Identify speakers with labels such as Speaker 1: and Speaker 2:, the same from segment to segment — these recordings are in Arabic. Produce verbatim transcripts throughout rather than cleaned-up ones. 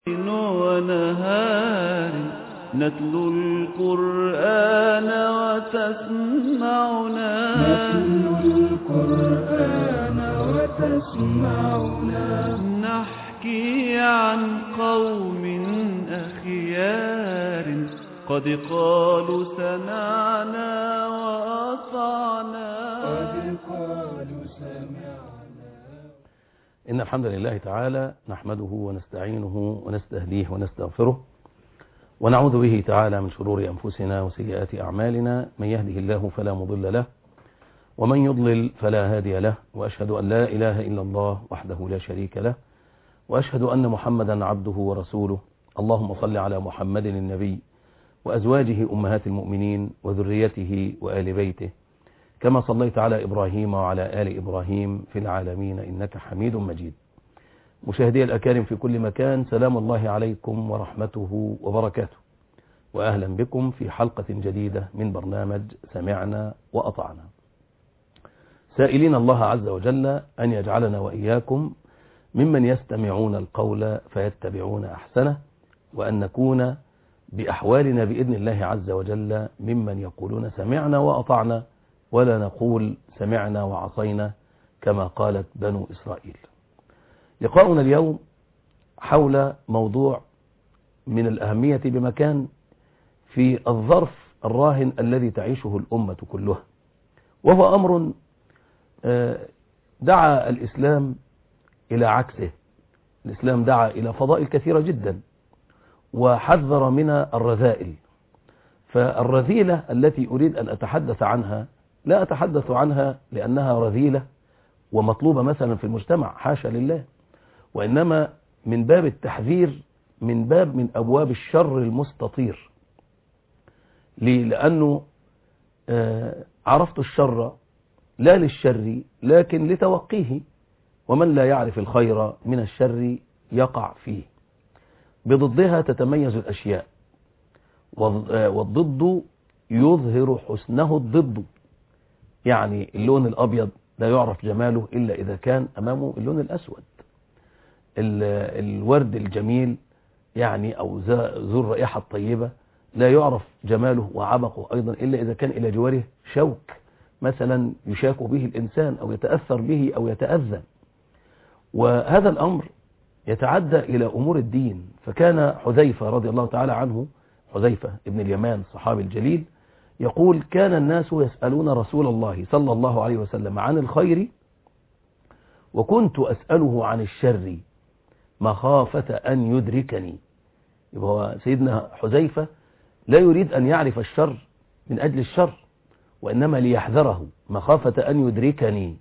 Speaker 1: ونهار نتلو القرآن وتسمعنا
Speaker 2: نتلو القرآن وتسمعنا
Speaker 1: نحكي عن قوم أخيار قد قالوا سمعنا وأطعنا
Speaker 2: قد قالوا سمعنا.
Speaker 3: إن الحمد لله تعالى نحمده ونستعينه ونستهديه ونستغفره ونعوذ به تعالى من شرور أنفسنا وسيئات أعمالنا. من يهده الله فلا مضل له ومن يضلل فلا هادي له، وأشهد أن لا إله إلا الله وحده لا شريك له، وأشهد أن محمدا عبده ورسوله. اللهم صل على محمد النبي وأزواجه أمهات المؤمنين وذريته وآل بيته كما صليت على إبراهيم وعلى آل إبراهيم في العالمين إنك حميد مجيد. مشاهدي الأكارم في كل مكان، سلام الله عليكم ورحمته وبركاته، وأهلا بكم في حلقة جديدة من برنامج سمعنا وأطعنا، سائلين الله عز وجل أن يجعلنا وإياكم ممن يستمعون القول فيتبعون أحسنه، وأن نكون بأحوالنا بإذن الله عز وجل ممن يقولون سمعنا وأطعنا ولا نقول سمعنا وعصينا كما قالت بنو إسرائيل. لقاؤنا اليوم حول موضوع من الأهمية بمكان في الظرف الراهن الذي تعيشه الأمة كلها، وهو أمر دعا الإسلام إلى عكسه. الإسلام دعا إلى فضائل كثيرة جدا وحذر من الرذائل. فالرذيلة التي أريد أن أتحدث عنها لا أتحدث عنها لأنها رذيلة ومطلوبة مثلا في المجتمع، حاشا لله، وإنما من باب التحذير، من باب من أبواب الشر المستطير. ليه؟ لأنه عرفت الشر لا للشر لكن لتوقيه، ومن لا يعرف الخير من الشر يقع فيه. بضدها تتميز الأشياء، والضد يظهر حسنه الضد. يعني اللون الأبيض لا يعرف جماله إلا إذا كان أمامه اللون الأسود. الورد الجميل يعني أو ذو الرائحة الطيبة لا يعرف جماله وعبقه أيضا إلا إذا كان إلى جواره شوك مثلا يشاك به الإنسان أو يتأثر به أو يتأذى. وهذا الأمر يتعدى إلى أمور الدين. فكان حذيفة رضي الله تعالى عنه، حذيفة ابن اليمان الصحابي الجليل، يقول: كان الناس يسألون رسول الله صلى الله عليه وسلم عن الخير وكنت أسأله عن الشر مخافة أن يدركني. يبقى سيدنا حذيفة لا يريد أن يعرف الشر من أجل الشر، وإنما ليحذره مخافة أن يدركني.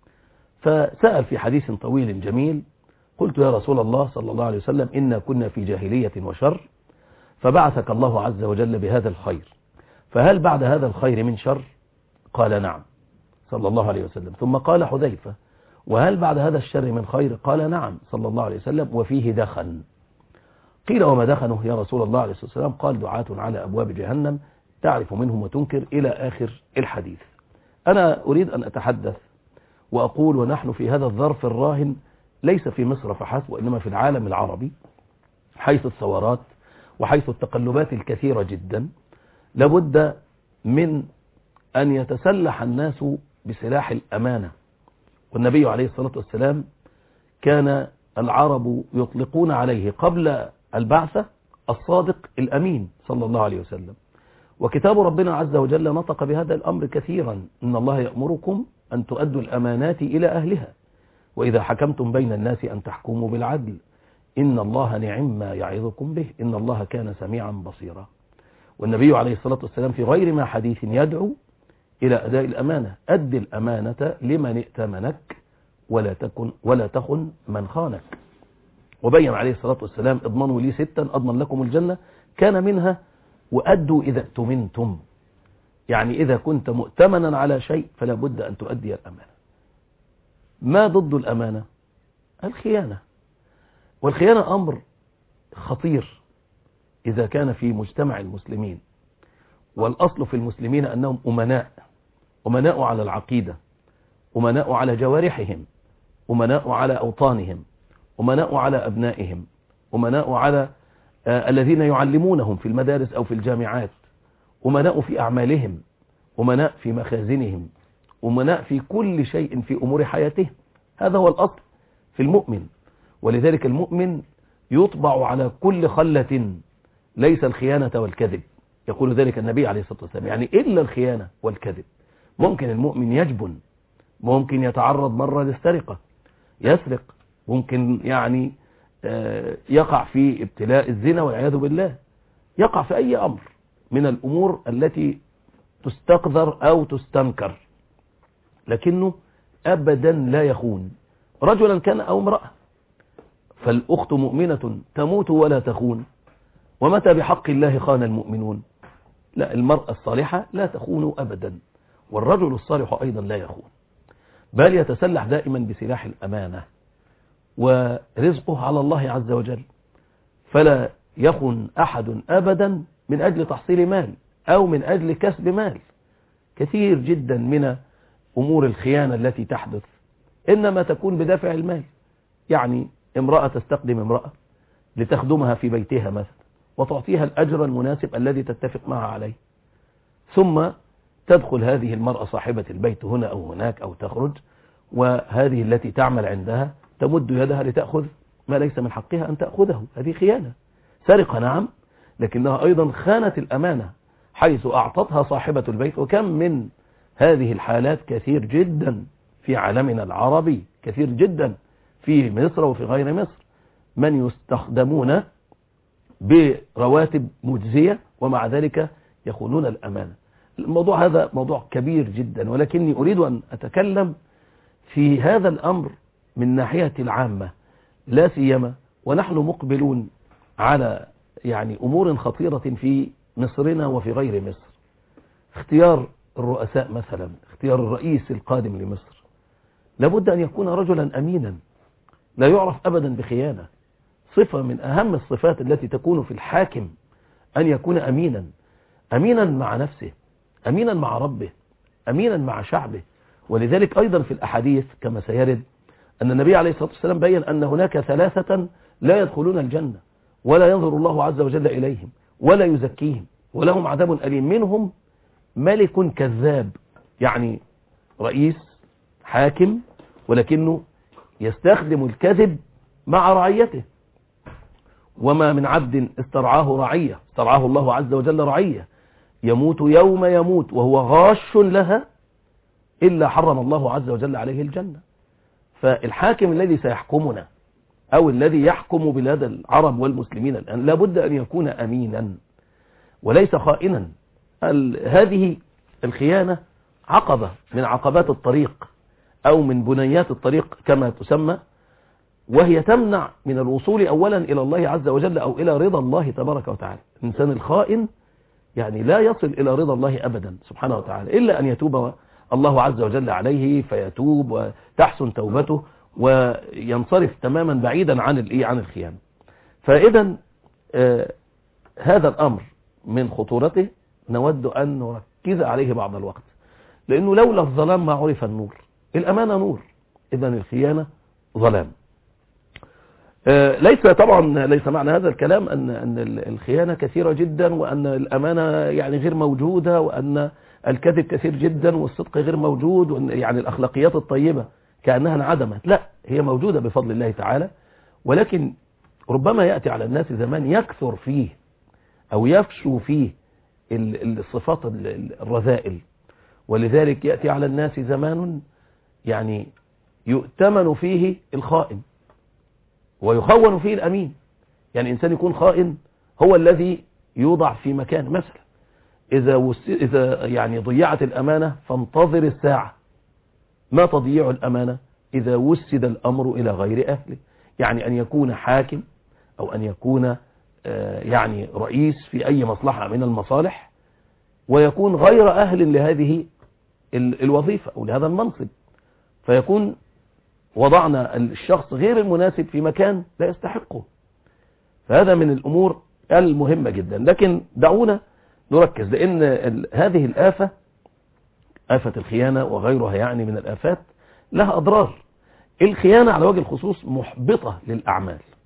Speaker 3: فسأل في حديث طويل جميل: قلت يا رسول الله صلى الله عليه وسلم إنا كنا في جاهلية وشر، فبعثك الله عز وجل بهذا الخير، فهل بعد هذا الخير من شر؟ قال نعم صلى الله عليه وسلم. ثم قال حذيفة: وهل بعد هذا الشر من خير؟ قال نعم صلى الله عليه وسلم، وفيه دخن. قيل: وما دخنه يا رسول الله عليه الصلاة والسلام؟ قال: دعاة على أبواب جهنم تعرف منهم وتنكر، إلى آخر الحديث. أنا أريد أن أتحدث وأقول ونحن في هذا الظرف الراهن ليس في مصر فحسب، وإنما في العالم العربي، حيث الثورات وحيث التقلبات الكثيرة جدا، لابد من أن يتسلح الناس بسلاح الأمانة. والنبي عليه الصلاة والسلام كان العرب يطلقون عليه قبل البعثة الصادق الأمين صلى الله عليه وسلم. وكتاب ربنا عز وجل نطق بهذا الأمر كثيرا: إن الله يأمركم أن تؤدوا الأمانات إلى أهلها وإذا حكمتم بين الناس أن تحكموا بالعدل إن الله نعم ما يعظكم به إن الله كان سميعا بصيرا. والنبي عليه الصلاة والسلام في غير ما حديث يدعو إلى أداء الأمانة: أد الأمانة لمن ائتمنك ولا تكن ولا تخن من خانك. وبين عليه الصلاة والسلام: اضمنوا لي ستا أضمن لكم الجنة، كان منها وأدوا إذا اؤتمنتم. يعني إذا كنت مؤتمنا على شيء فلا بد أن تؤدي الأمانة. ما ضد الأمانة؟ الخيانة. والخيانة أمر خطير إذا كان في مجتمع المسلمين. والأصل في المسلمين أنهم أمناء، أمناء على العقيدة، أمناء على جوارحهم، أمناء على أوطانهم، أمناء على أبنائهم، أمناء على آه الذين يعلمونهم في المدارس أو في الجامعات، أمناء في أعمالهم، أمناء في مخازنهم، أمناء في كل شيء في أمور حياتهم. هذا هو الأصل في المؤمن. ولذلك المؤمن يطبع على كل خلة ليس الخيانة والكذب، يقول ذلك النبي عليه الصلاة والسلام، يعني إلا الخيانة والكذب. ممكن المؤمن يجبن، ممكن يتعرض مرة للسرقة، يسرق، ممكن يعني يقع في ابتلاء الزنا والعياذ بالله، يقع في أي أمر من الأمور التي تستقذر أو تستنكر، لكنه أبدا لا يخون رجلا كان أو امرأة. فالأخت مؤمنة تموت ولا تخون، ومتى بحق الله خان المؤمنون. لا، المرأة الصالحة لا تخون أبدا، والرجل الصالح أيضا لا يخون، بل يتسلح دائما بسلاح الأمانة، ورزقه على الله عز وجل، فلا يخن أحد أبدا من أجل تحصيل مال أو من أجل كسب مال. كثير جدا من أمور الخيانة التي تحدث إنما تكون بدافع المال. يعني امرأة تستخدم امرأة لتخدمها في بيتها مثلا، وتعطيها الأجر المناسب الذي تتفق معها عليه، ثم تدخل هذه المرأة صاحبة البيت هنا أو هناك أو تخرج، وهذه التي تعمل عندها تمد يدها لتأخذ ما ليس من حقها أن تأخذه. هذه خيانة، سرقة نعم، لكنها أيضا خانت الأمانة حيث أعطتها صاحبة البيت. وكم من هذه الحالات كثير جدا في عالمنا العربي، كثير جدا في مصر وفي غير مصر، من يستخدمون برواتب مجزية ومع ذلك يخونون الأمانة. الموضوع هذا موضوع كبير جدا، ولكني أريد أن أتكلم في هذا الأمر من ناحية العامة، لا سيما ونحن مقبلون على يعني أمور خطيرة في مصرنا وفي غير مصر. اختيار الرؤساء مثلا، اختيار الرئيس القادم لمصر لابد أن يكون رجلا أمينا لا يعرف أبدا بخيانة. صفة من أهم الصفات التي تكون في الحاكم أن يكون أمينا، أمينا مع نفسه، أمينا مع ربه، أمينا مع شعبه. ولذلك أيضا في الأحاديث كما سيرد أن النبي عليه الصلاة والسلام بيّن أن هناك ثلاثة لا يدخلون الجنة ولا ينظر الله عز وجل إليهم ولا يزكيهم ولهم عذاب أليم. منهم ملك كذاب، يعني رئيس حاكم ولكنه يستخدم الكذب مع رعيته. وما من عبد استرعاه رعية، استرعاه الله عز وجل رعية، يموت يوم يموت وهو غاش لها إلا حرم الله عز وجل عليه الجنة. فالحاكم الذي سيحكمنا أو الذي يحكم بلاد العرب والمسلمين الآن لابد أن يكون أمينا وليس خائنا. هذه الخيانة عقبة من عقبات الطريق أو من بنيات الطريق كما تسمى، وهي تمنع من الوصول أولا إلى الله عز وجل أو إلى رضا الله تبارك وتعالى. الإنسان الخائن يعني لا يصل إلى رضا الله أبدا سبحانه وتعالى إلا أن يتوب الله عز وجل عليه فيتوب وتحسن توبته وينصرف تماما بعيدا عن الايه عن الخيانة. فإذا آه هذا الأمر من خطورته نود أن نركز عليه بعض الوقت، لأنه لولا الظلام ما عرف النور. الأمانة نور، إذا الخيانة ظلام. آه ليس طبعا ليس معنى هذا الكلام أن أن الخيانة كثيرة جدا وأن الأمانة يعني غير موجودة وأن الكذب كثير جدا والصدق غير موجود، وأن يعني الأخلاقيات الطيبة كأنها انعدمت. لا، هي موجودة بفضل الله تعالى، ولكن ربما يأتي على الناس زمان يكثر فيه أو يفشو فيه الصفات الرذائل، ولذلك يأتي على الناس زمان يعني يؤتمن فيه الخائن ويخون فيه الأمين. يعني إنسان يكون خائن هو الذي يوضع في مكان، مثلا إذا إذا يعني ضيعت الأمانة فانتظر الساعة. ما تضييع الأمانة؟ إذا وسد الأمر إلى غير أهله، يعني أن يكون حاكم أو أن يكون يعني رئيس في أي مصلحة من المصالح ويكون غير أهل لهذه الوظيفة أو لهذا المنصب، فيكون وضعنا الشخص غير المناسب في مكان لا يستحقه. فهذا من الأمور المهمة جدا. لكن دعونا نركز، لأن هذه الآفة، آفة الخيانة وغيرها يعني من الآفات، لها أضرار. الخيانة على وجه الخصوص محبطة للأعمال،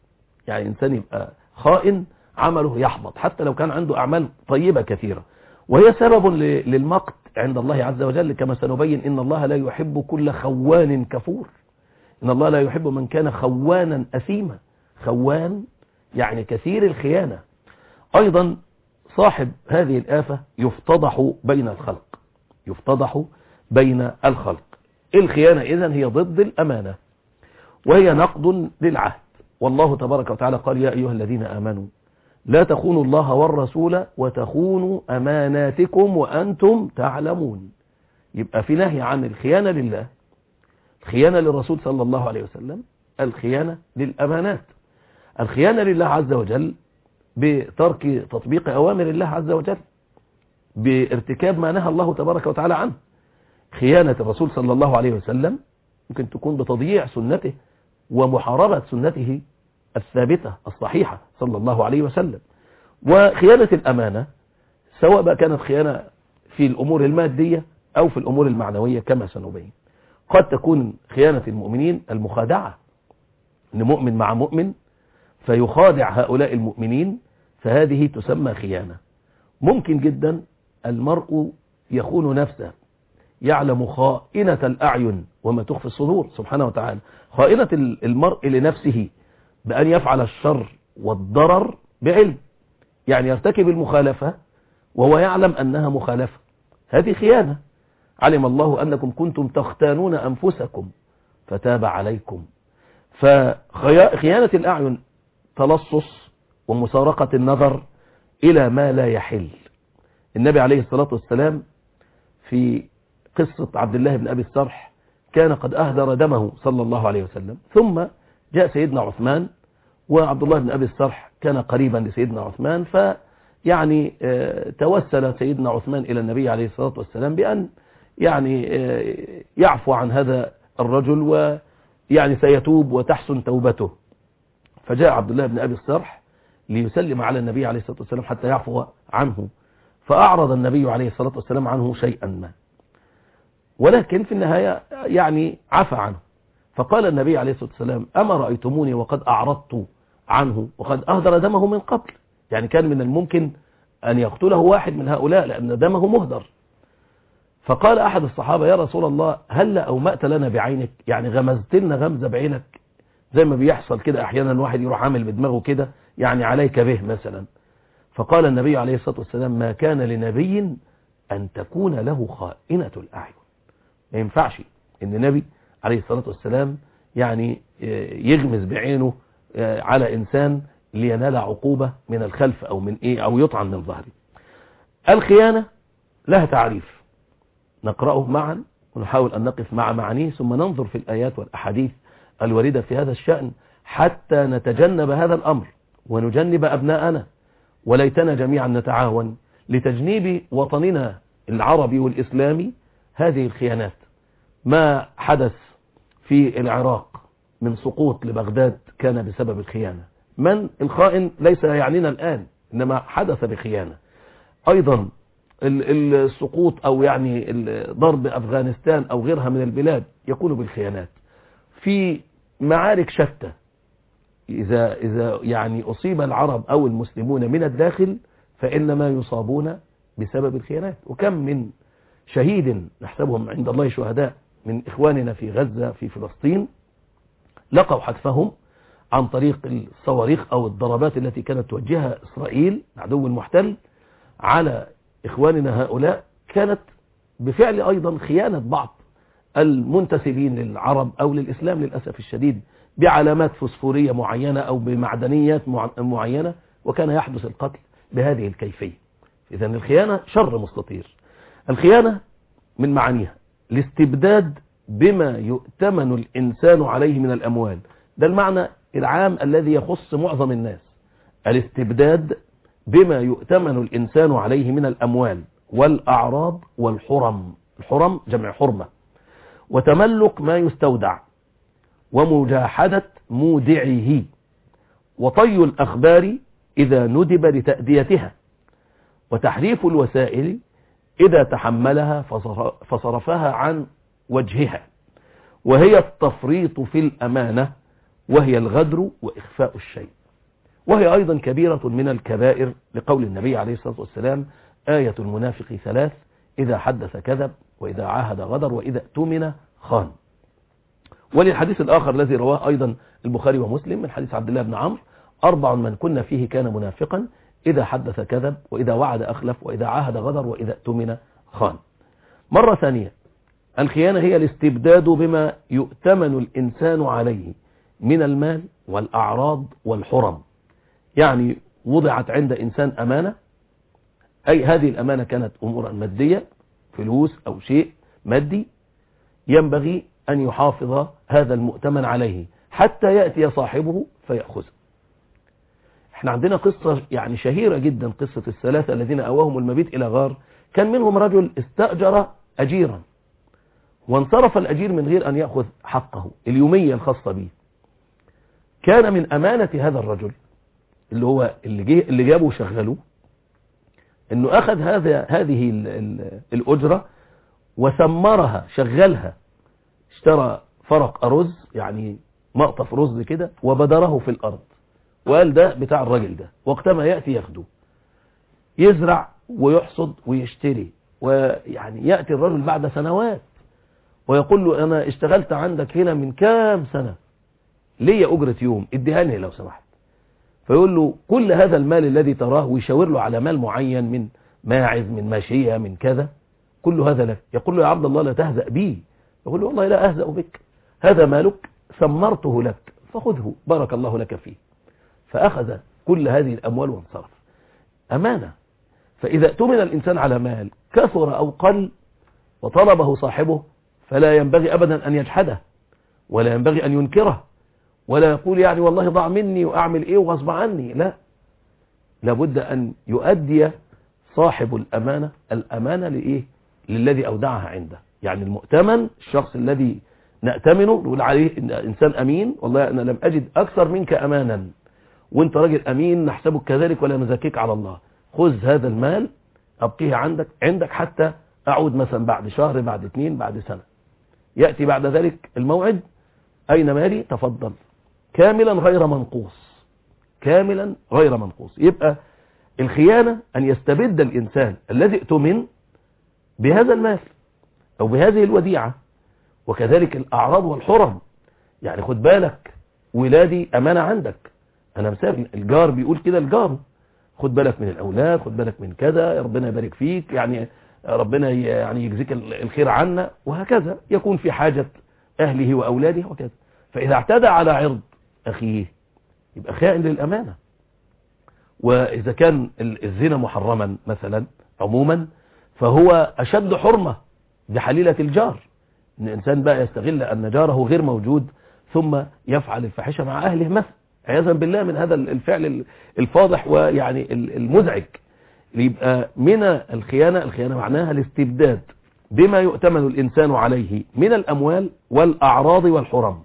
Speaker 3: يعني إنسان يبقى خائن عمله يحبط حتى لو كان عنده أعمال طيبة كثيرة، وهي سبب للمقت عند الله عز وجل، كما سنبين إن الله لا يحب كل خوان كفور. إن الله لا يحب من كان خوانا أثيما. خوان يعني كثير الخيانة. أيضا صاحب هذه الآفة يفتضح بين الخلق، يفتضح بين الخلق. الخيانة إذن هي ضد الأمانة، وهي نقض للعهد. والله تبارك وتعالى قال: يا أيها الذين آمنوا لا تخونوا الله والرسول وتخونوا أماناتكم وأنتم تعلمون. يبقى في نهي عن الخيانة لله، الخيانة للرسول صلى الله عليه وسلم، الخيانة للأمانات. الخيانة لله عز وجل بترك تطبيق أوامر الله عز وجل، بارتكاب ما نهى الله تبارك وتعالى عنه. خيانة الرسول صلى الله عليه وسلم ممكن تكون بتضييع سنته ومحاربة سنته الثابتة الصحيحة صلى الله عليه وسلم. وخيانة الأمانة سواء بقى كانت خيانة في الأمور المادية أو في الأمور المعنوية كما سنبين. قد تكون خيانة المؤمنين المخادعة، إن مؤمن مع مؤمن فيخادع هؤلاء المؤمنين، فهذه تسمى خيانة. ممكن جدا المرء يخون نفسه، يعلم خائنة الأعين وما تخفي الصدور سبحانه وتعالى. خائنة المرء لنفسه بأن يفعل الشر والضرر بعلم، يعني يرتكب المخالفة وهو يعلم أنها مخالفة، هذه خيانة. علم الله أنكم كنتم تختانون أنفسكم فتاب عليكم. فخيانة الأعين تلصص ومسارقة النظر إلى ما لا يحل. النبي عليه الصلاة والسلام في قصة عبد الله بن أبي السرح كان قد أهدر دمه صلى الله عليه وسلم، ثم جاء سيدنا عثمان، وعبد الله بن أبي السرح كان قريبا لسيدنا عثمان، فيعني توسل سيدنا عثمان إلى النبي عليه الصلاة والسلام بأن يعني يعفو عن هذا الرجل ويعني سيتوب وتحسن توبته. فجاء عبد الله بن أبي السرح ليسلم على النبي عليه الصلاة والسلام حتى يعفو عنه، فأعرض النبي عليه الصلاة والسلام عنه شيئا ما، ولكن في النهاية يعني عفى عنه. فقال النبي عليه الصلاة والسلام: أما رأيتموني وقد أعرضت عنه وقد أهدر دمه من قبل؟ يعني كان من الممكن أن يقتله واحد من هؤلاء لأن دمه مهدر. فقال أحد الصحابة: يا رسول الله، هل أومأت لنا بعينك؟ يعني غمزت لنا غمزة بعينك زي ما بيحصل كده أحيانا الواحد يروح عامل بدماغه كده، يعني عليك به مثلا. فقال النبي عليه الصلاة والسلام: ما كان لنبي أن تكون له خائنة الأعين. ما ينفعش إن النبي عليه الصلاة والسلام يعني يغمز بعينه على إنسان لينال عقوبة من الخلف أو من إيه أو يطعن من ظهره. الخيانة لها تعريف نقرأه معا ونحاول أن نقف مع معانيه، ثم ننظر في الآيات والأحاديث الواردة في هذا الشأن حتى نتجنب هذا الأمر ونجنب أبناءنا، وليتنا جميعا نتعاون لتجنيب وطننا العربي والإسلامي هذه الخيانات. ما حدث في العراق من سقوط لبغداد كان بسبب الخيانة. من الخائن ليس يعنينا الآن، إنما حدث بخيانة. أيضا السقوط أو يعني ضرب أفغانستان أو غيرها من البلاد يكون بالخيانات. في معارك شتى إذا, إذا يعني أصيب العرب أو المسلمون من الداخل فإنما يصابون بسبب الخيانات. وكم من شهيد نحسبهم عند الله شهداء من إخواننا في غزة في فلسطين لقوا حتفهم عن طريق الصواريخ أو الضربات التي كانت توجهها إسرائيل عدو المحتل على إخواننا هؤلاء، كانت بفعل أيضا خيانة بعض المنتسبين للعرب أو للإسلام للأسف الشديد بعلامات فسفورية معينة أو بمعدنيات معينة، وكان يحدث القتل بهذه الكيفية. إذن الخيانة شر مستطير. الخيانة من معانيها الاستبداد بما يؤتمن الإنسان عليه من الأموال. ده المعنى العام الذي يخص معظم الناس، الاستبداد بما يؤتمن الإنسان عليه من الأموال والأعراض والحرم. الحرم جمع حرمة. وتملك ما يستودع ومجاحدة مودعه وطي الأخبار إذا ندب لتأديتها وتحريف الوسائل إذا تحملها فصرفها عن وجهها، وهي التفريط في الأمانة وهي الغدر وإخفاء الشيء. وهي أيضا كبيرة من الكبائر لقول النبي عليه الصلاة والسلام آية المنافق ثلاث: إذا حدث كذب، وإذا عاهد غدر، وإذا اؤتمن خان. وللحديث الآخر الذي رواه أيضا البخاري ومسلم من حديث عبد الله بن عمرو: أربع من كنا فيه كان منافقا: إذا حدث كذب، وإذا وعد أخلف، وإذا عاهد غدر، وإذا اؤتمن خان. مرة ثانية، الخيانة هي الاستبداد بما يؤتمن الإنسان عليه من المال والأعراض والحرم. يعني وضعت عند إنسان أمانة، أي هذه الأمانة كانت أمورا مادية، فلوس أو شيء مادي، ينبغي أن يحافظ هذا المؤتمن عليه حتى يأتي صاحبه فيأخذه. احنا عندنا قصة يعني شهيرة جدا، قصة الثلاثة الذين أواهم المبيت إلى غار. كان منهم رجل استأجر أجيرا، وانصرف الأجير من غير أن يأخذ حقه اليومية الخاصة به. كان من أمانة هذا الرجل اللي هو اللي, جه اللي جابه وشغله انه اخذ هذا هذه ال ال الأجرة وثمرها، شغلها، اشترى فرق أرز، يعني مقطف رز كده، وبدره في الأرض، وقال ده بتاع الراجل ده، وقتما يأتي ياخده، يزرع ويحصد ويشتري. ويعني يأتي الرجل بعد سنوات ويقول له أنا اشتغلت عندك هنا من كام سنة، ليا أجرة يوم، اديهاني لو سمحت. فيقول له كل هذا المال الذي تراه، ويشاور له على مال معين من ماعز، من ماشية، من كذا، كل هذا لك. يقول له يا عبد الله لا تهزأ بي. يقول له والله لا أهزأ بك، هذا مالك ثمرته لك فخذه بارك الله لك فيه. فأخذ كل هذه الأموال وانصرف. أمانة. فإذا اؤتمن الإنسان على مال كثر أو قل وطلبه صاحبه، فلا ينبغي أبدا أن يجحده، ولا ينبغي أن ينكره، ولا يقول يعني والله ضاع مني وأعمل إيه وغصب عني. لا، لابد أن يؤدي صاحب الأمانة الأمانة لإيه؟ للذي أودعها عنده. يعني المؤتمن، الشخص الذي نأتمنه نقول عليه إنسان أمين، والله أنا لم أجد أكثر منك أمانا، وانت راجل أمين نحسبك كذلك ولا نزكيك على الله. خذ هذا المال أبقيه عندك عندك حتى أعود مثلا بعد شهر، بعد اثنين، بعد سنة. يأتي بعد ذلك الموعد، أين مالي؟ تفضل، كاملا غير منقوص، كاملا غير منقوص. يبقى الخيانة أن يستبد الإنسان الذي اؤتمن بهذا المال أو بهذه الوديعة. وكذلك الأعراض والحرم. يعني خد بالك، ولادي أمانة عندك، أنا مسافر، الجار بيقول كده الجار، خد بالك من الأولاد، خد بالك من كذا، ربنا يبارك فيك، يعني ربنا يعني يجزيك الخير عنا، وهكذا يكون في حاجة أهله وأولاده وكذا. فإذا اعتدى على عرض أخيه يبقى خائن للأمانة. وإذا كان الزنا محرما مثلا عموما، فهو أشد حرمة بحليلة الجار. إن الإنسان بقى يستغل أن جاره غير موجود ثم يفعل الفاحشة مع أهله مثلا، عياذا بالله من هذا الفعل الفاضح ويعني المزعج. يبقى من الخيانة، الخيانة معناها الاستبداد بما يؤتمن الإنسان عليه من الأموال والأعراض والحرم،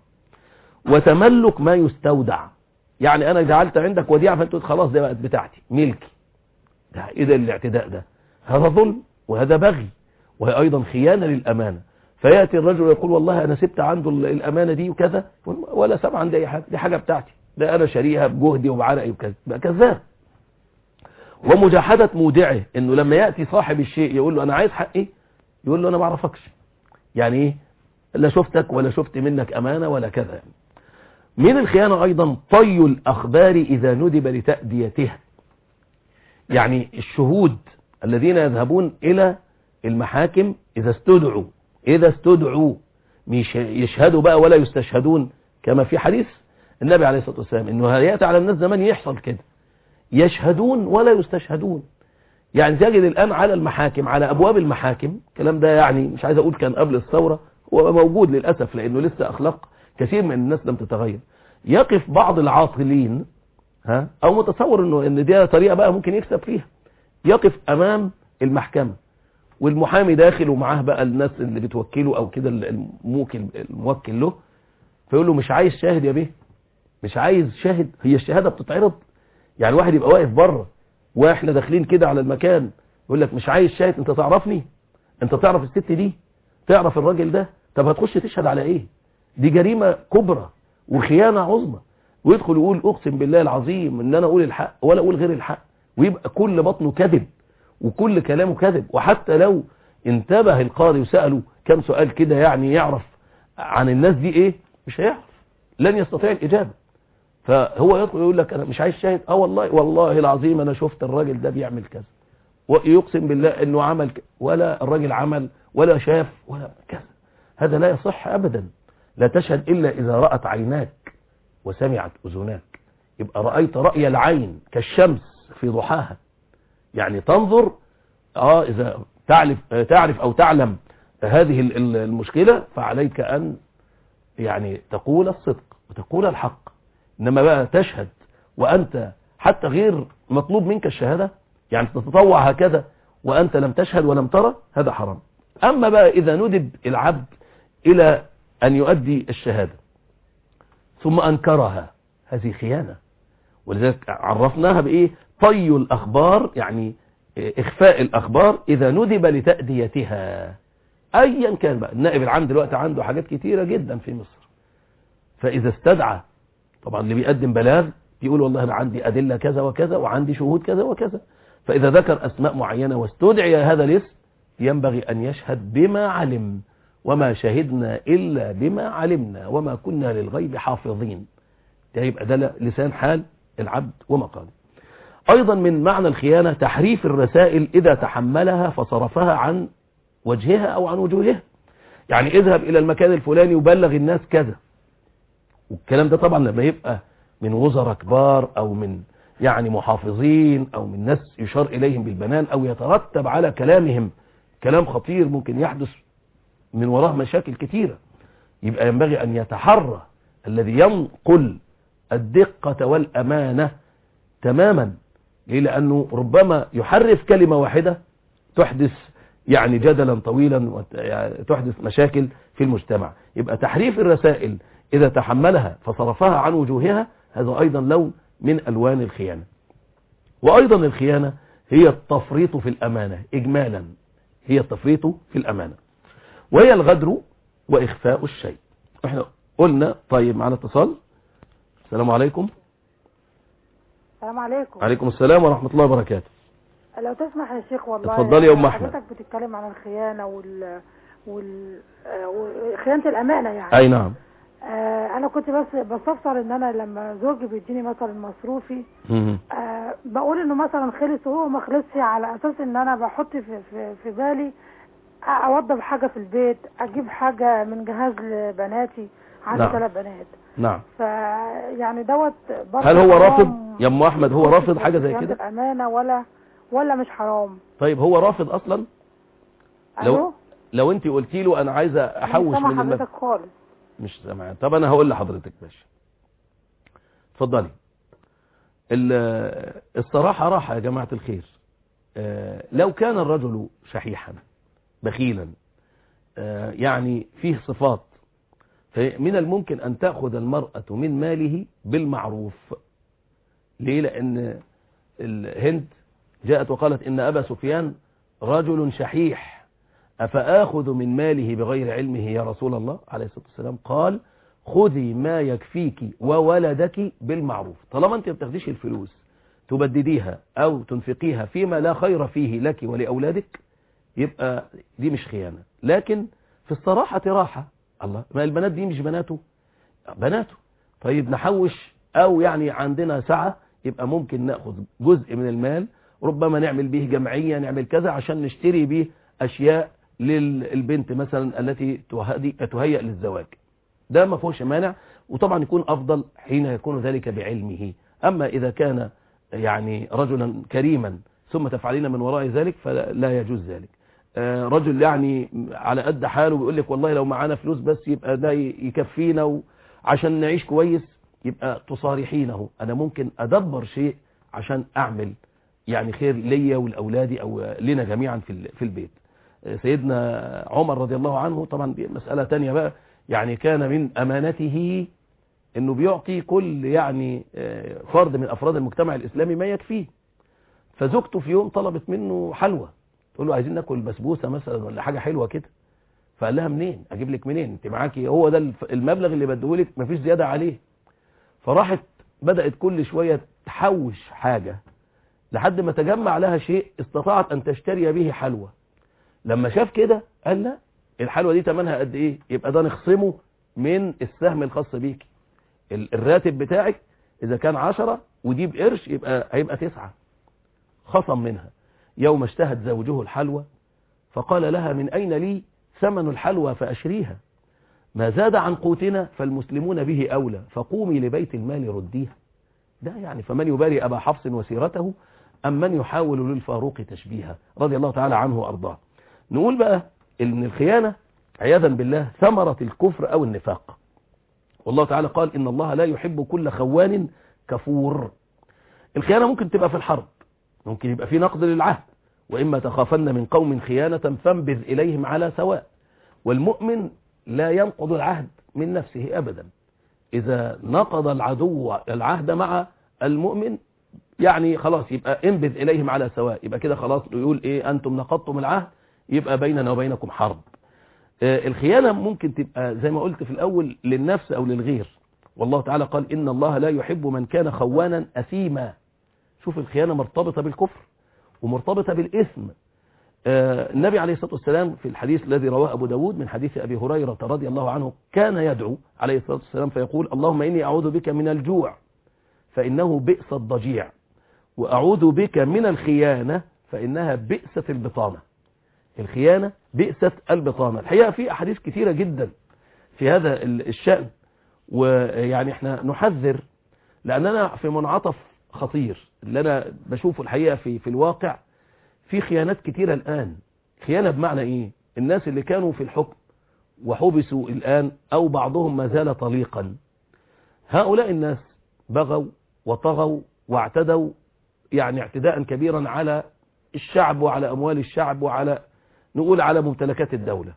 Speaker 3: وتملك ما يستودع. يعني أنا جعلت عندك وديعة فأنت خلاص دي بقت بتاعتي، ملكي. ده إذا الاعتداء ده هذا ظلم وهذا بغي، وهي أيضا خيانة للأمانة. فيأتي الرجل ويقول والله أنا سبت عنده الأمانة دي وكذا، ولا سبع عندي أي حاجة، دي حاجة بتاعتي، ده أنا شاريها بجهدي وبعرقي وكذا، بقى كذاب. ومجاحدة مودعه، إنه لما يأتي صاحب الشيء يقول له أنا عايز حقي، يقول له أنا ما اعرفكش، يعني إيه؟ لا شفتك ولا شفت منك أمانة ولا كذا. يعني من الخيانة أيضا طي الأخبار إذا ندب لتأديتها. يعني الشهود الذين يذهبون إلى المحاكم إذا استدعوا إذا استدعوا مش يشهدوا بقى ولا يستشهدون، كما في حديث النبي عليه الصلاة والسلام إنه هيأتي على الناس زمان يحصل كده، يشهدون ولا يستشهدون. يعني تجد الآن على المحاكم، على أبواب المحاكم، الكلام ده يعني مش عايز أقول كان قبل الثورة، هو موجود للأسف لأنه لسه أخلاق كثير من الناس لم تتغير. يقف بعض العاطلين، ها، أو متصور إنه إن دي طريقة بقى ممكن يكسب فيها، يقف أمام المحكمة والمحامي داخل ومعاه بقى الناس اللي بتوكله أو كده الموكل الموكل له، فيقول له مش عايز شاهد يا بيه، مش عايز شاهد. هي الشهادة بتتعرض؟ يعني واحد يبقى واقف بره واحنا داخلين كده على المكان يقول لك مش عايز شاهد، انت تعرفني، انت تعرف الست دي، تعرف الراجل ده، طب هتخش تشهد على ايه؟ دي جريمة كبرى وخيانة عظمى. ويدخل يقول اقسم بالله العظيم ان انا اقول الحق ولا اقول غير الحق، ويبقى كل بطنه كذب وكل كلامه كذب. وحتى لو انتبه القاضي وسأله كم سؤال كده يعني يعرف عن الناس دي ايه، مش هيعرف، لن يستطيع الاجابة. فهو يدخل يقول لك انا مش عايز شاهد، اه والله والله العظيم انا شفت الراجل ده بيعمل كذا، ويقسم بالله انه عمل كذا، ولا الراجل عمل ولا شاف ولا كذا. هذا لا يصح ابدا. لا تشهد الا اذا رأت عيناك وسمعت اذناك. يبقى رأيت رأي العين كالشمس في ضحاها، يعني تنظر اه اذا تعرف تعرف او تعلم هذه المشكلة فعليك ان يعني تقول الصدق وتقول الحق. انما بقى تشهد وانت حتى غير مطلوب منك الشهادة، يعني تتطوع هكذا وانت لم تشهد ولم ترى، هذا حرام. اما بقى اذا ندب العبد الى ان يؤدي الشهادة ثم انكرها، هذه خيانة. ولذلك عرفناها بايه؟ طي الاخبار، يعني اخفاء الاخبار اذا ندب لتأديتها ايا كان. بقى النائب العام دلوقتي عنده حاجات كتيرة جدا في مصر، فاذا استدعى طبعا اللي بيقدم بلاغ يقول والله انا عندي ادلة كذا وكذا وعندي شهود كذا وكذا، فاذا ذكر اسماء معينة واستدعي هذا الاسم ينبغي ان يشهد بما علم، وما شهدنا الا بما علمنا وما كنا للغيب حافظين. ده يبقى ده لسان حال العبد ومقاله. ايضا من معنى الخيانة تحريف الرسائل اذا تحملها فصرفها عن وجهها او عن وجوهها. يعني اذهب الى المكان الفلاني وبلغ الناس كذا، والكلام ده طبعا لما يبقى من وزراء كبار او من يعني محافظين او من ناس يشار اليهم بالبنان او يترتب على كلامهم كلام خطير ممكن يحدث من وراه مشاكل كتيرة، يبقى ينبغي ان يتحرى الذي ينقل الدقة والامانة تماما. ليه؟ لانه ربما يحرف كلمة واحدة تحدث يعني جدلا طويلا وتحدث مشاكل في المجتمع. يبقى تحريف الرسائل إذا تحملها فصرفها عن وجوهها هذا أيضا لون من ألوان الخيانة. وأيضا الخيانة هي التفريط في الأمانة إجمالا، هي التفريط في الأمانة، وهي الغدر وإخفاء الشيء. احنا قلنا طيب معنا اتصال. السلام عليكم.
Speaker 4: السلام عليكم.
Speaker 3: عليكم السلام ورحمة الله وبركاته.
Speaker 4: لو تسمح يا شيخ والله
Speaker 3: اتفضلي يا ام احمد.
Speaker 4: حضرتك بتتكلم عن الخيانة وال وال خيانة الأمانة يعني.
Speaker 3: اي نعم.
Speaker 4: آه انا كنت بس بستفسر ان انا لما زوجي بيديني مثلا مصروفي آه بقول انه مثلا خلص وهو ما خلصش، على اساس ان انا بحط في في, في بالي اوضب حاجة في البيت، اجيب حاجة من جهاز لبناتي، عندي
Speaker 3: نعم.
Speaker 4: ثلاث بنات.
Speaker 3: نعم.
Speaker 4: فيعني دوت
Speaker 3: هل هو رافض يا ام احمد؟ هو رافض حاجة زي كده؟
Speaker 4: الامانة ولا ولا مش حرام؟
Speaker 3: طيب هو رافض اصلا؟ لو لو انت قلتي له انا عايزه احوش من المبلغ
Speaker 4: حضرتك خالص
Speaker 3: مش سامع. طب انا هقول لحضرتك ماشي، اتفضلي. الصراحه راحه يا جماعه الخير. لو كان الرجل شحيحا بخيلا يعني فيه صفات، فمن الممكن ان تاخذ المراه من ماله بالمعروف. ليه؟ لان الهند جاءت وقالت ان ابا سفيان رجل شحيح أفآخذ من ماله بغير علمه يا رسول الله عليه الصلاة والسلام؟ قال خذي ما يكفيك وولدك بالمعروف. طالما انت ما بتاخديش الفلوس تبدديها أو تنفقيها فيما لا خير فيه لك ولأولادك يبقى دي مش خيانة. لكن في الصراحة راحة. الله، ما البنات دي مش بناته؟ بناته. طيب نحوش أو يعني عندنا سعة يبقى ممكن نأخذ جزء من المال ربما نعمل به جمعية، نعمل كذا عشان نشتري به أشياء للبنت مثلا التي تهيأ للزواج. ده ما فيهوش مانع، وطبعا يكون أفضل حين يكون ذلك بعلمه. أما إذا كان يعني رجلا كريما ثم تفعلين من وراء ذلك فلا يجوز ذلك. رجل يعني على قد حاله بيقول لك والله لو معانا فلوس بس يبقى ده يكفينا عشان نعيش كويس، يبقى تصارحينه أنا ممكن أدبر شيء عشان أعمل يعني خير ليا ولأولادي أو لنا جميعا في في البيت. سيدنا عمر رضي الله عنه طبعا دي مسألة تانية بقى، يعني كان من أمانته أنه بيعطي كل يعني فرد من أفراد المجتمع الإسلامي ما يكفيه. فزوجته في يوم طلبت منه حلوى، تقول له عايزين ناكل بسبوسة مثلا ولا حاجة حلوة كده، فقال لها منين أجيب لك منين؟ انت معاكي هو ده المبلغ اللي بديهولك مفيش زيادة عليه. فراحت بدأت كل شوية تحوش حاجة لحد ما تجمع لها شيء استطاعت أن تشتري به حلوى. لما شاف كده قال لا، الحلوى دي تمنها قد إيه؟ يبقى ده نخصمه من السهم الخاص بيك. الراتب بتاعك إذا كان عشرة ودي بقرش يبقى هيبقى تسعة. خصم منها. يوم اشتهت زوجه الحلوى فقال لها من أين لي ثمن الحلوى فأشريها، ما زاد عن قوتنا فالمسلمون به أولى، فقومي لبيت المال رديها. ده يعني فمن يباري أبا حفص وسيرته أم من يحاول للفاروق تشبيها رضي الله تعالى عنه وأرضاه. نقول بقى إن الخيانة عياذا بالله ثمرة الكفر أو النفاق، والله تعالى قال إن الله لا يحب كل خوان كفور. الخيانة ممكن تبقى في الحرب، ممكن يبقى في نقض للعهد، وإما تخافن من قوم خيانة فانبذ إليهم على سواء. والمؤمن لا ينقض العهد من نفسه أبدا. إذا نقض العدو العهد مع المؤمن يعني خلاص يبقى انبذ إليهم على سواء، يبقى كده خلاص يقول إيه أنتم نقضتم العهد يبقى بيننا وبينكم حرب. آه الخيانة ممكن تبقى زي ما قلت في الأول للنفس أو للغير، والله تعالى قال إن الله لا يحب من كان خوانا أثيما. شوف الخيانة مرتبطة بالكفر ومرتبطة بالإثم. آه النبي عليه الصلاة والسلام في الحديث الذي رواه أبو داود من حديث أبي هريرة رضي الله عنه كان يدعو عليه الصلاة والسلام فيقول اللهم إني أعوذ بك من الجوع فإنه بئس الضجيع، وأعوذ بك من الخيانة فإنها بئسة البطانة. الخيانة بئسة البطانة. الحقيقة في أحاديث كثيرة جدا في هذا الشأن، ويعني احنا نحذر لأننا في منعطف خطير اللي أنا بشوفه الحقيقة في, في الواقع. في خيانات كتيرة الآن. خيانة بمعنى إيه؟ الناس اللي كانوا في الحكم وحبسوا الآن أو بعضهم ما زال طليقا، هؤلاء الناس بغوا وطغوا واعتدوا يعني اعتداء كبيرا على الشعب وعلى أموال الشعب وعلى نقول على ممتلكات الدولة.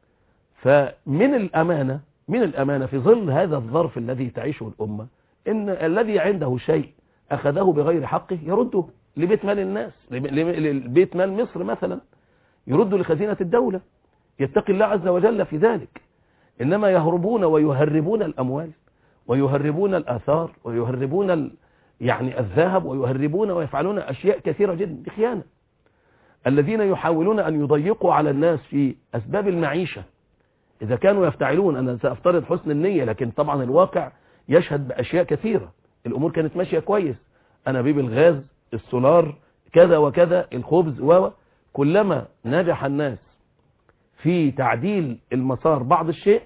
Speaker 3: فمن الأمانة من الأمانة في ظل هذا الظرف الذي تعيشه الأمة إن الذي عنده شيء أخذه بغير حقه يرده لبيت مال الناس، لبيت مال مصر مثلا، يرده لخزينة الدولة، يتقي الله عز وجل في ذلك. إنما يهربون ويهربون الأموال ويهربون الآثار ويهربون ال... يعني الذهب ويهربون ويفعلون أشياء كثيرة جدا بخيانة. الذين يحاولون أن يضيقوا على الناس في أسباب المعيشة إذا كانوا يفتعلون، أنا سأفترض حسن النية لكن طبعا الواقع يشهد بأشياء كثيرة. الأمور كانت ماشية كويس، أنابيب الغاز، السولار، كذا وكذا، الخبز، وكلما نجح الناس في تعديل المسار بعض الشيء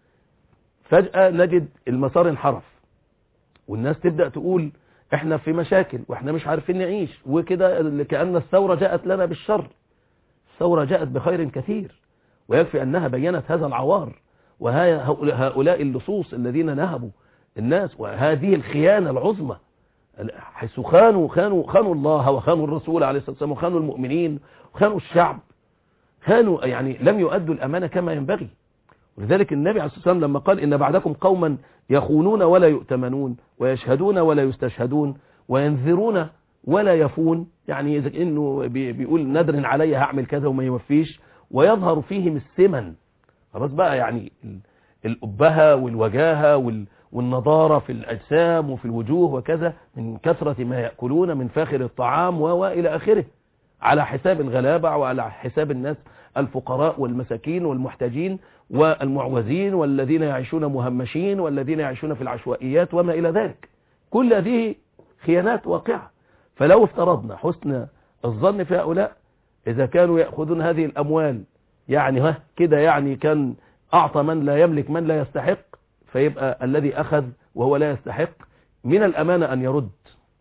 Speaker 3: فجأة نجد المسار انحرف والناس تبدأ تقول احنا في مشاكل واحنا مش عارفين نعيش وكده، كأن الثورة جاءت لنا بالشر. الثورة جاءت بخير كثير، ويكفي أنها بينت هذا العوار وهؤلاء اللصوص الذين نهبوا الناس، وهذه الخيانة العظمى حيث خانوا خانوا خانوا الله وخانوا الرسول عليه الصلاة والسلام وخانوا المؤمنين وخانوا الشعب، خانوا يعني لم يؤدوا الأمانة كما ينبغي. ولذلك النبي عليه الصلاة والسلام لما قال إن بعدكم قوما يخونون ولا يؤتمنون ويشهدون ولا يستشهدون وينذرون ولا يفون، يعني إذا إنه بيقول ندر علي هعمل كذا وما يوفيش، ويظهر فيهم السمن. خلاص بقى يعني الأبهة والوجاهة والنضارة في الأجسام وفي الوجوه وكذا من كثرة ما يأكلون من فاخر الطعام وإلى آخره، على حساب الغلابة وعلى حساب الناس الفقراء والمساكين والمحتاجين والمعوزين والذين يعيشون مهمشين والذين يعيشون في العشوائيات وما إلى ذلك. كل هذه خيانات واقعة. فلو افترضنا حسن الظن في هؤلاء إذا كانوا يأخذون هذه الأموال يعني ها كده يعني كان أعطى من لا يملك من لا يستحق، فيبقى الذي أخذ وهو لا يستحق من الأمانة أن يرد،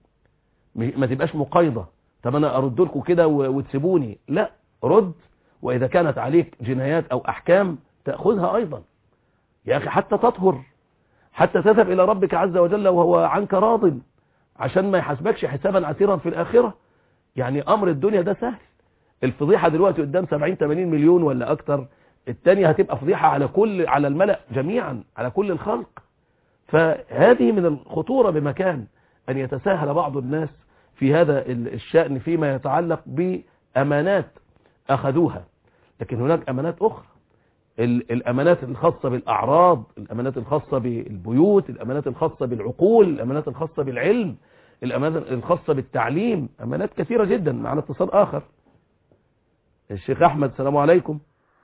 Speaker 3: ما تبقاش مقايضة. طب أنا أرد لكم كده وتسيبوني، لا، رد. وإذا كانت عليك جنايات أو أحكام تأخذها أيضا يا أخي حتى تطهر، حتى تذهب إلى ربك عز وجل وهو عنك راض، عشان ما يحاسبكش حسابا عسيرا في الآخرة. يعني أمر الدنيا ده سهل. الفضيحة دلوقتي قدام سبعين ثمانين مليون ولا أكتر، التانية هتبقى فضيحة على كل على الملأ جميعا، على كل الخلق. فهذه من الخطورة بمكان أن يتساهل بعض الناس في هذا الشأن فيما يتعلق بأمانات أخذوها. لكن هناك أمانات أخرى الأمانات الخاصة بالأعراض، الأمانات الخاصة بالبيوت، الأمانات الخاصة بالعقول، الأمانات الخاصة بالعلم، الأمانات الخاصة بالتعليم، أمانات كثيرة جدا. معنا اتصال آخر. الشيخ أحمد، السلام عليكم.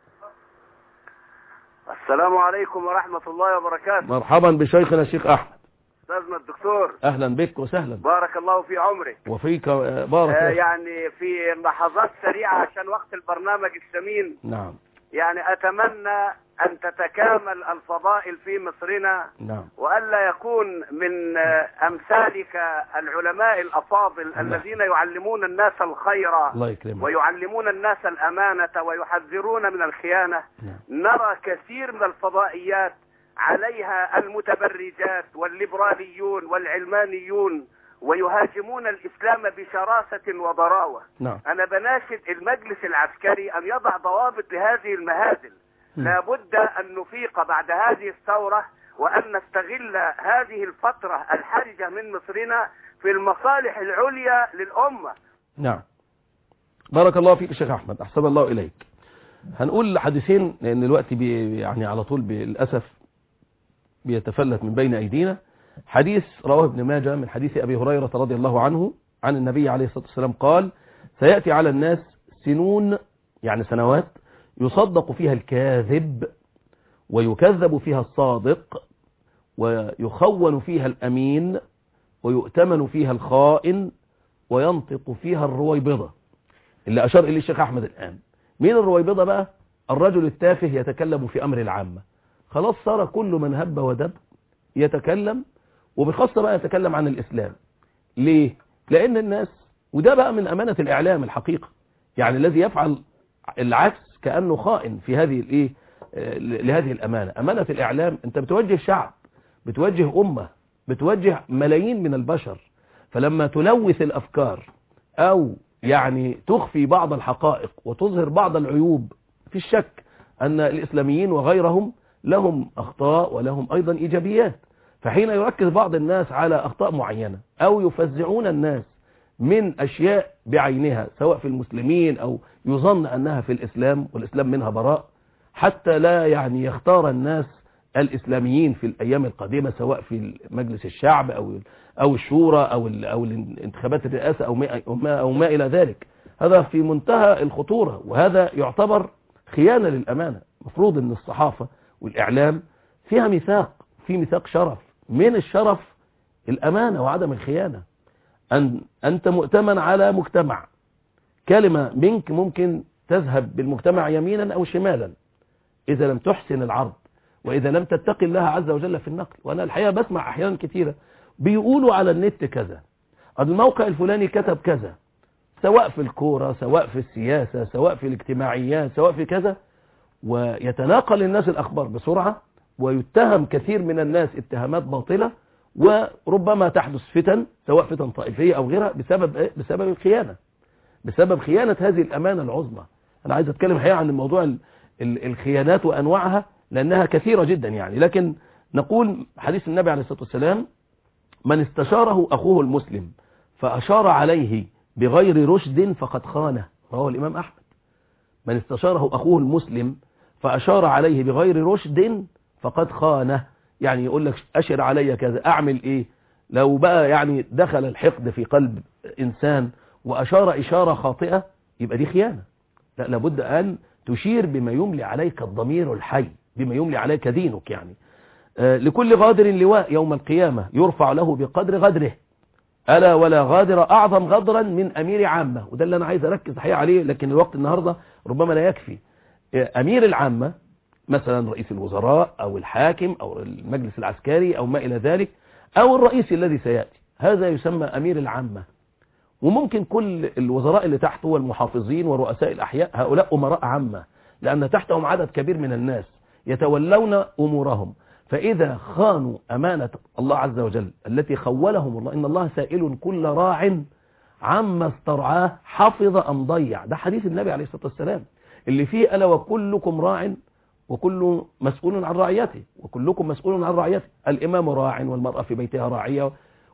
Speaker 5: السلام عليكم ورحمة الله وبركاته.
Speaker 3: مرحبا بشيخنا الشيخ أحمد.
Speaker 5: أستاذنا الدكتور،
Speaker 3: أهلا بك وسهلا.
Speaker 5: بارك الله في عمرك.
Speaker 3: وفيك بارك.
Speaker 5: آه يعني في لحظات سريعة عشان وقت البرنامج الثمين.
Speaker 3: نعم.
Speaker 5: يعني أتمنى أن تتكامل الفضائل في مصرنا.
Speaker 3: نعم.
Speaker 5: وألا يكون من أمثالك العلماء الأفاضل نعم. الذين يعلمون الناس الخير
Speaker 3: الله يكرمك.
Speaker 5: ويعلمون الناس الأمانة ويحذرون من الخيانة. نعم. نرى كثير من الفضائيات عليها المتبرجات والليبراليون والعلمانيون ويهاجمون الإسلام بشراسة وضراوة.
Speaker 3: نعم.
Speaker 5: أنا بناشد المجلس العسكري أن يضع ضوابط لهذه المهازل. لا بد أن نفيق بعد هذه الثورة وأن نستغل هذه الفترة الحرجة من مصرنا في المصالح العليا للأمة.
Speaker 3: نعم. بارك الله فيك شيخ أحمد، أحسن الله إليك. هنقول حديثين لأن الوقت بي يعني على طول بالأسف بيتفلت من بين أيدينا. حديث رواه ابن ماجه من حديث أبي هريرة رضي الله عنه عن النبي عليه الصلاة والسلام قال: سيأتي على الناس سنون، يعني سنوات، يصدق فيها الكاذب ويكذب فيها الصادق ويخون فيها الأمين ويؤتمن فيها الخائن وينطق فيها الرويبضة، اللي أشار إليه الشيخ أحمد الآن. مين الرويبضة بقى؟ الرجل التافه يتكلم في أمر العامة. خلاص صار كل من هب ودب يتكلم، وبخاصة بقى يتكلم عن الإسلام. ليه؟ لأن الناس، وده بقى من أمانة الإعلام الحقيقة، يعني الذي يفعل العكس كأنه خائن في هذه الإيه لهذه الأمانة. أمانة الإعلام أنت بتوجه شعب، بتوجه أمة، بتوجه ملايين من البشر، فلما تلوث الأفكار أو يعني تخفي بعض الحقائق وتظهر بعض العيوب، في الشك أن الإسلاميين وغيرهم لهم أخطاء ولهم أيضا إيجابيات. فحين يركز بعض الناس على أخطاء معينة أو يفزعون الناس من أشياء بعينها سواء في المسلمين أو يظن أنها في الإسلام والإسلام منها براء، حتى لا يعني يختار الناس الإسلاميين في الأيام القادمة سواء في مجلس الشعب أو أو الشورى أو أو الانتخابات الرئاسة أو ما أو ما, أو ما إلى ذلك. هذا في منتهى الخطورة، وهذا يعتبر خيانة للأمانة. مفروض أن الصحافة والإعلام فيها ميثاق، في ميثاق شرف، من الشرف الأمانة وعدم الخيانة. أن أنت مؤتمن على مجتمع، كلمة منك ممكن تذهب بالمجتمع يمينا أو شمالا إذا لم تحسن العرض وإذا لم تتقي الله عز وجل في النقل. وأنا الحقيقة بسمع أحيانا كثيرة بيقولوا على النت كذا، الموقع الفلاني كتب كذا، سواء في الكورة سواء في السياسة سواء في الاجتماعيات سواء في كذا، ويتناقل الناس الأخبار بسرعة ويتهم كثير من الناس اتهامات باطلة، وربما تحدث فتن سواء فتن طائفية أو غيرها بسبب إيه؟ بسبب الخيانة، بسبب خيانة هذه الأمانة العظمى. أنا عايز أتكلم حقيقة عن الموضوع الخيانات وأنواعها لأنها كثيرة جدا يعني، لكن نقول حديث النبي عليه الصلاة والسلام: من استشاره أخوه المسلم فأشار عليه بغير رشد فقد خانه، رواه الإمام أحمد. من استشاره أخوه المسلم فأشار عليه بغير رشد فقد خانه، يعني يقول لك أشر علي كذا، أعمل إيه؟ لو بقى يعني دخل الحقد في قلب إنسان وأشار إشارة خاطئة يبقى دي خيانة. لا، لابد أن تشير بما يملي عليك الضمير الحي، بما يملي عليك دينك يعني. آه لكل غادر لواء يوم القيامة يرفع له بقدر غدره، ألا ولا غادر أعظم غدرا من أمير عامة. وده اللي أنا عايز أركز حقيقة عليه، لكن الوقت النهاردة ربما لا يكفي. آه أمير العامة مثلا رئيس الوزراء أو الحاكم أو المجلس العسكري أو ما إلى ذلك، أو الرئيس الذي سيأتي، هذا يسمى أمير العامة. وممكن كل الوزراء اللي تحته والمحافظين ورؤساء الأحياء هؤلاء أمراء عامة، لأن تحتهم عدد كبير من الناس يتولون أمورهم. فإذا خانوا أمانة الله عز وجل التي خولهم الله، إن الله سائل كل راع عما استرعاه حفظ أم ضيع، ده حديث النبي عليه الصلاة والسلام اللي فيه: ألا وكلكم راع وكل مسؤول عن رعيته وكلكم مسؤول عن رعيته. الإمام راع والمرأة في بيتها راعية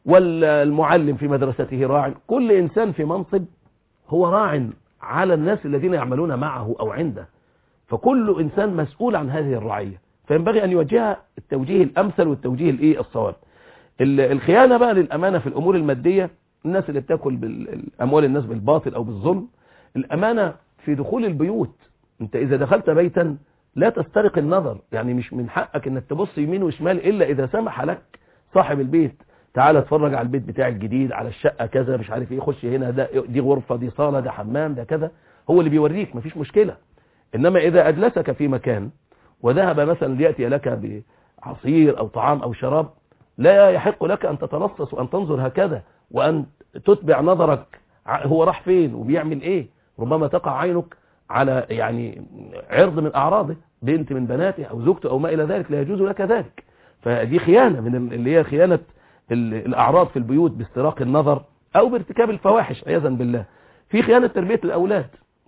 Speaker 3: والمعلم في مدرسته راع، كل إنسان في منصب هو راع على الناس الذين يعملون معه أو عنده. فكل إنسان مسؤول عن هذه الرعية، فينبغي أن يوجهها التوجيه الأمثل والتوجيه الإيه الصواب. الخيانة بقى للأمانة في الأمور المادية، الناس اللي بتاكل بالأموال الناس بالباطل أو بالظلم، الأمانة في دخول البيوت. أنت إذا دخلت بيتا لا تسترق النظر، يعني مش من حقك أنك تبص يمين وشمال إلا إذا سمح لك صاحب البيت تعال اتفرج على البيت بتاعي الجديد، على الشقة كذا مش عارف ايه، خش هنا، ده دي غرفة، دي صالة، ده حمام، ده كذا، هو اللي بيوريك مفيش مشكلة. إنما إذا أجلسك في مكان وذهب مثلا ليأتي لك بعصير أو طعام أو شراب، لا يحق لك أن تتلصص وأن تنظر هكذا وأن تتبع نظرك هو راح فين وبيعمل إيه. ربما تقع عينك على يعني عرض من أعراضه، بنت من بناته أو زوجته أو ما إلى ذلك، لا يجوز لك ذلك. فدي خيانة من اللي هي خيانة الأعراض في البيوت باستراق النظر أو بارتكاب الفواحش عياذا بالله. في خيانة تربية الأولاد،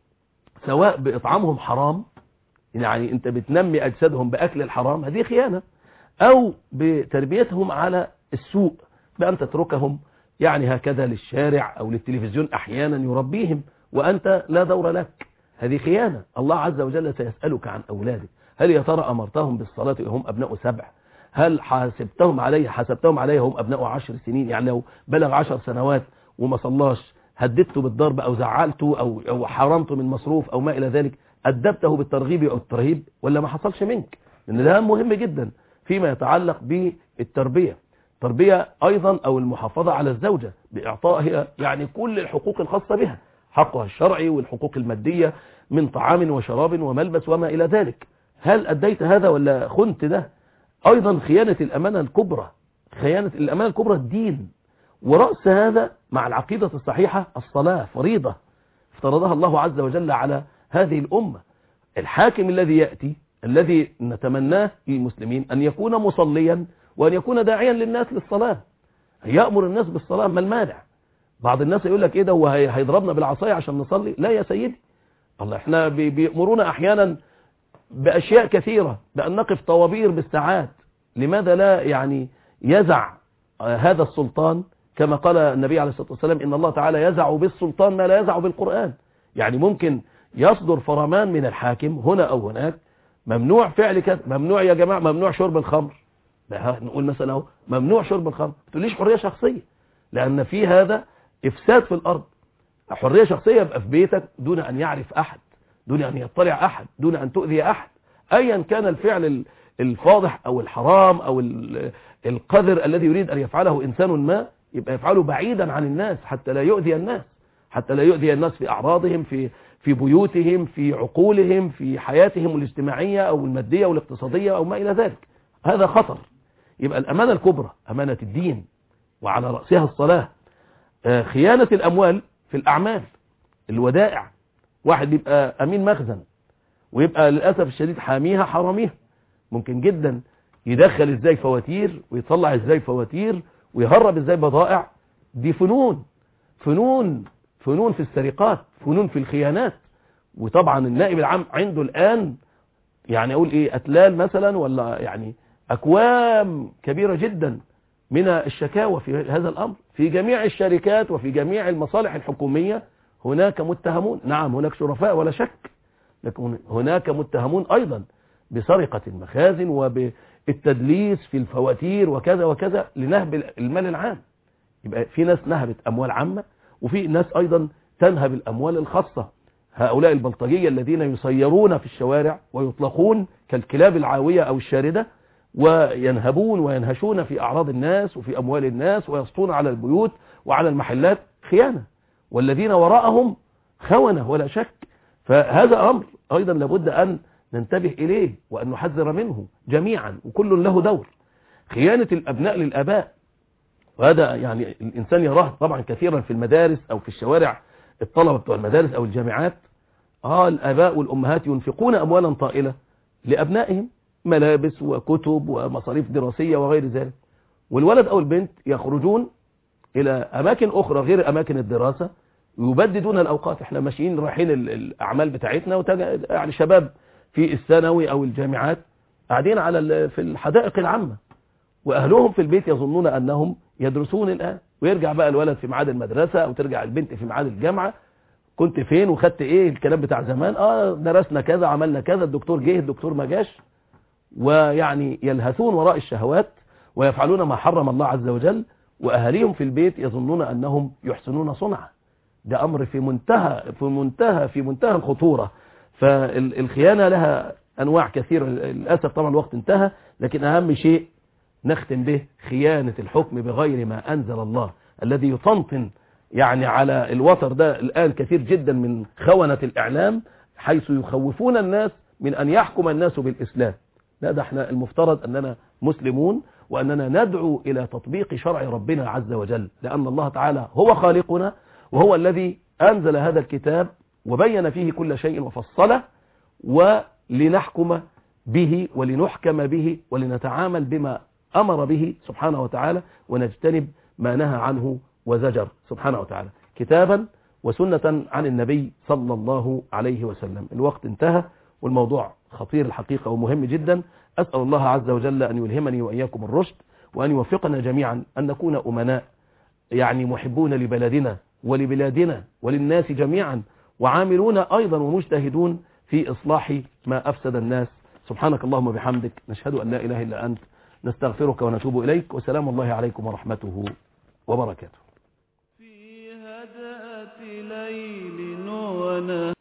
Speaker 3: سواء بإطعامهم حرام، يعني أنت بتنمي أجسادهم بأكل الحرام، هذه خيانة، أو بتربيتهم على السوء بأن تتركهم يعني هكذا للشارع أو للتلفزيون أحيانا يربيهم وأنت لا دور لك، هذه خيانة. الله عز وجل سيسألك عن أولادك، هل يا ترى أمرتهم بالصلاة وهم أبناء سبع؟ هل حاسبتهم عليه حسبتهم عليه هم أبناء عشر سنين؟ يعني لو بلغ عشر سنوات وما صلاش هددته بالضرب أو زعلته أو, أو حرمته من مصروف أو ما إلى ذلك، أدبته بالترغيب أو الترهيب ولا ما حصلش منك؟ لأن ده مهم جدا فيما يتعلق بالتربية. تربية أيضا أو المحافظة على الزوجة بإعطائها يعني كل الحقوق الخاصة بها، حقها الشرعي والحقوق المادية من طعام وشراب وملبس وما إلى ذلك. هل أديت هذا ولا خنت ده؟ أيضا خيانة الأمانة الكبرى، خيانة الأمانة الكبرى الدين، ورأس هذا مع العقيدة الصحيحة الصلاة فريضة افترضها الله عز وجل على هذه الأمة. الحاكم الذي يأتي الذي نتمناه للمسلمين أن يكون مصليا وأن يكون داعيا للناس للصلاة، يأمر الناس بالصلاة، ما المانع؟ بعض الناس يقول لك إيه ده، وهيضربنا بالعصاية عشان نصلي؟ لا يا سيدي، الله احنا بيأمرونا أحيانا بأشياء كثيرة، بأن نقف طوابير بالساعات. لماذا لا يعني يزع هذا السلطان كما قال النبي عليه الصلاة والسلام إن الله تعالى يزع بالسلطان ما لا يزع بالقرآن؟ يعني ممكن يصدر فرمان من الحاكم هنا أو هناك ممنوع فعل كذا، ممنوع يا جماعة، ممنوع شرب الخمر، نقول مثلا اهو ممنوع شرب الخمر، ما تقوليش حرية شخصية، لأن في هذا إفساد في الأرض. حرية شخصية يبقى في بيتك دون أن يعرف أحد، دون أن يطلع أحد، دون أن تؤذي أحد، أيا كان الفعل الفاضح أو الحرام أو القذر الذي يريد أن يفعله إنسان ما، يبقى يفعله بعيدا عن الناس حتى لا يؤذي الناس، حتى لا يؤذي الناس في أعراضهم، في في بيوتهم، في عقولهم، في حياتهم الاجتماعية أو المادية أو الاقتصادية أو ما إلى ذلك. هذا خطر. يبقى الأمانة الكبرى أمانة الدين وعلى رأسها الصلاة. خيانة الأموال في الأعمال، الودائع، واحد بيبقى أمين مخزن ويبقى للأسف الشديد حاميها حراميها، ممكن جدا يدخل ازاي فواتير ويطلع ازاي فواتير ويهرب ازاي بضائع. دي فنون فنون فنون في السرقات، فنون في الخيانات. وطبعا النائب العام عنده الآن يعني أقول إيه أتلال مثلا ولا يعني أكوام كبيرة جدا من الشكاوى في هذا الأمر في جميع الشركات وفي جميع المصالح الحكومية. هناك متهمون، نعم هناك شرفاء ولا شك، لكن هناك متهمون أيضا بسرقة المخازن وبالتدليس في الفواتير وكذا وكذا لنهب المال العام. يبقى في ناس نهبت أموال عامة وفي ناس أيضا تنهب الأموال الخاصة. هؤلاء البلطجية الذين يسيرون في الشوارع ويطلقون كالكلاب العاوية أو الشاردة وينهبون وينهشون في أعراض الناس وفي أموال الناس ويسطون على البيوت وعلى المحلات، خيانة. والذين وراءهم خونة ولا شك. فهذا أمر أيضا لابد أن ننتبه إليه وأن نحذر منه جميعا، وكل له دور. خيانة الأبناء للآباء، وهذا يعني الإنسان يراه طبعا كثيرا في المدارس أو في الشوارع، الطلبة بتوع المدارس أو الجامعات، آه الآباء والأمهات ينفقون أموالا طائلة لأبنائهم، ملابس وكتب ومصاريف دراسية وغير ذلك، والولد أو البنت يخرجون إلى أماكن أخرى غير أماكن الدراسة ويبددون الأوقات. احنا ماشيين رايحين الأعمال بتاعتنا، يعني شباب في الثانوي أو الجامعات قاعدين على في الحدائق العامة وأهلهم في البيت يظنون أنهم يدرسون الآن، ويرجع بقى الولد في ميعاد المدرسة أو ترجع البنت في ميعاد الجامعة كنت فين وخدت ايه الكلام بتاع زمان، اه درسنا كذا عملنا كذا، الدكتور جه الدكتور ما جاش، ويعني يلهثون وراء الشهوات ويفعلون ما حرم الله عز وجل، واهاليهم في البيت يظنون انهم يحسنون صنعا. ده امر في منتهى في منتهى في منتهى الخطورة. فالخيانة لها انواع كثيرة للاسف. طبعا الوقت انتهى، لكن اهم شيء نختم به خيانة الحكم بغير ما انزل الله، الذي يطنطن يعني على الوتر ده الآن كثير جدا من خونة الإعلام، حيث يخوفون الناس من أن يحكم الناس بالإسلام. لا، ده احنا المفترض أننا مسلمون، وأننا ندعو إلى تطبيق شرع ربنا عز وجل، لأن الله تعالى هو خالقنا، وهو الذي أنزل هذا الكتاب وبين فيه كل شيء وفصله، ولنحكم به ولنحكم به ولنتعامل بما أمر به سبحانه وتعالى، ونجتنب ما نهى عنه وزجر سبحانه وتعالى، كتابا وسنة عن النبي صلى الله عليه وسلم. الوقت انتهى والموضوع خطير الحقيقة ومهم جدا. أسأل الله عز وجل أن يلهمني وإياكم الرشد، وأن يوفقنا جميعا أن نكون أمناء، يعني محبون لبلدنا ولبلادنا وللناس جميعا، وعاملون أيضا ومجتهدون في إصلاح ما أفسد الناس. سبحانك اللهم وبحمدك، نشهد أن لا إله إلا أنت، نستغفرك ونتوب إليك، وسلام الله عليكم ورحمته وبركاته.
Speaker 1: في هدأة ليل ونهار